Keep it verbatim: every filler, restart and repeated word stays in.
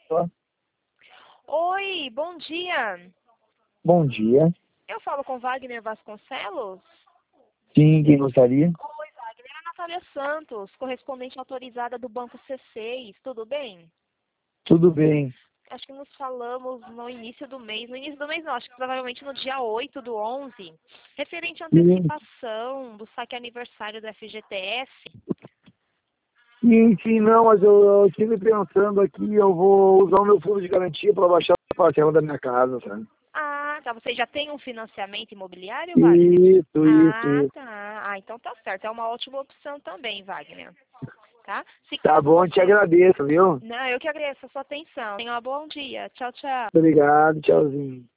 Ó, Oi, bom dia. bom dia. Eu falo com Wagner Vasconcelos? Sim, quem gostaria? Oi, Wagner. É a Natália Santos, correspondente autorizada do Banco C seis. Tudo bem? Tudo bem. Acho que nos falamos no início do mês. No início do mês não, acho que provavelmente no dia oito do onze. Referente à Sim, antecipação do saque aniversário do F G T S. sim, sim, não, mas eu, eu estive pensando aqui, eu vou usar o meu fundo de garantia para baixar a parcela da minha casa, sabe? Ah, tá. Você já tem um financiamento imobiliário, Wagner? Isso, isso, Ah, isso. tá. Ah, então tá certo. É uma ótima opção também, Wagner. Tá? Se Tá caso bom, te você... agradeço, viu? Não, eu que agradeço a sua atenção. Tenha um bom dia. Tchau, tchau. Obrigado, tchauzinho.